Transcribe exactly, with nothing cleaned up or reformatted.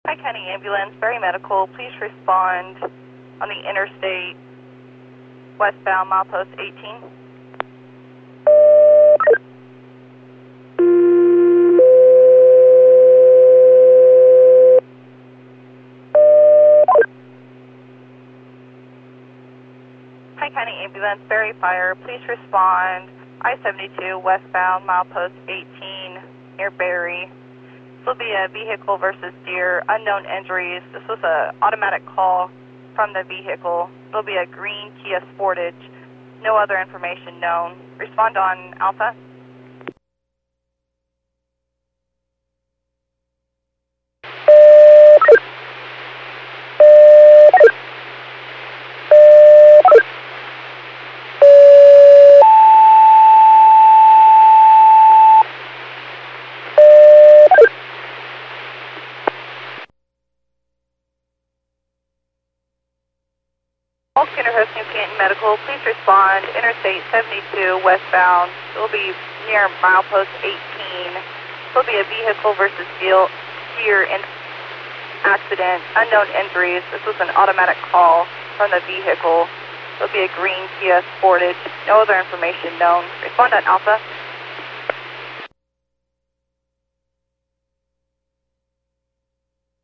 County Ambulance, Berry Medical, please respond on the interstate westbound milepost eighteen. Hi County Ambulance, Berry Fire, please respond I seventy-two westbound milepost eighteen near Berry. This will be a vehicle versus deer, unknown injuries. This was an automatic call from the vehicle. It'll be a green Kia Sportage. No other information known. Respond on Alpha. Skinner Host New Canton Medical, please respond. Interstate seventy-two westbound. It will be near milepost eighteen. It will be a vehicle versus deer in accident. Unknown injuries. This was an automatic call from the vehicle. It will be a green Kia Sportage. No other information known. Respond on Alpha.